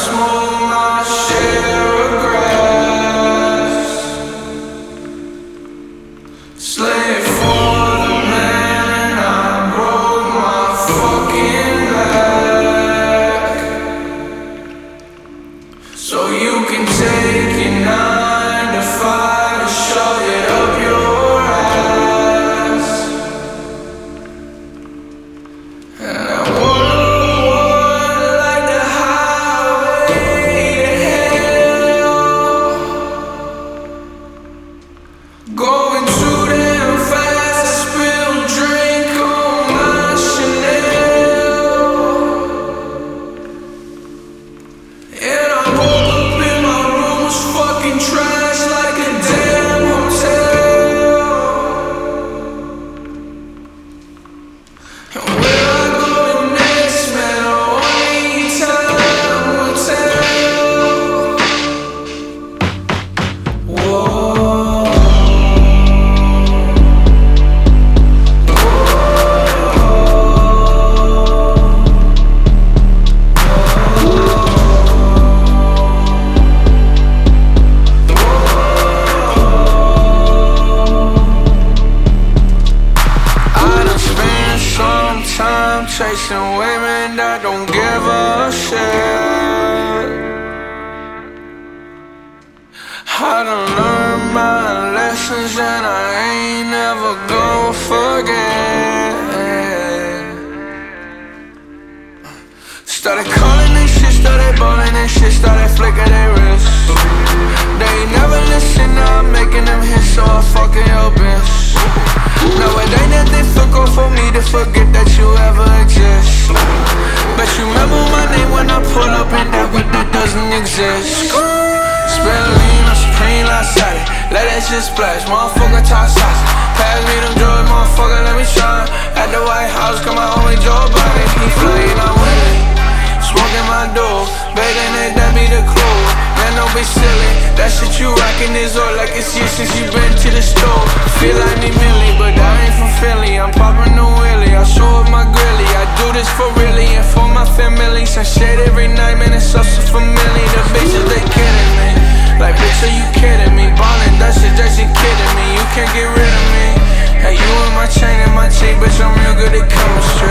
smoke my share of grass. Slave for the man, I broke my fucking back. So you can take your 9 to 5 and shove it up your ass. And I wanna like the highway to hell. Going too damn fast, I spilled drink on my Chanel. And I woke up in my room, was fucking trash like a damn hotel. And where I go next, man, only time will tell. Whoa. I done spent some time chasing women that don't give a shit. I done learned my lessons and I ain't never gon' forget. Started calling and shit, started ballin' and shit, started flicking their wrists. They ain't never listen, now I'm making them hits, so I fucking your bitch. No, it ain't that difficult for me to forget that you ever exist. But you remember my name when I pull up in that whip that doesn't exist. Spend lean on Supreme last Saturday, let that shit splash, motherfucker talk sauce. Pass me them drugs, motherfucker, let me try. At the White House, come my homie Joe Biden, he flying, I'm winning. Smoking my dough, better than that be the clue. Man, don't be silly, that shit you rockin' is all like it's you since you been to the store. Feel like me Millie, but I ain't from Philly. I'm poppin' the wheelie, I show up my grilly. I do this for really and for my family. Some shit every night, man, it's so familiar. The bitches, they kidding me. Like, bitch, are you kidding me? Ballin', that shit, that shit kidding me. You can't get rid of me. Hey, you in my chain and my cheek, bitch, I'm real good at chemistry.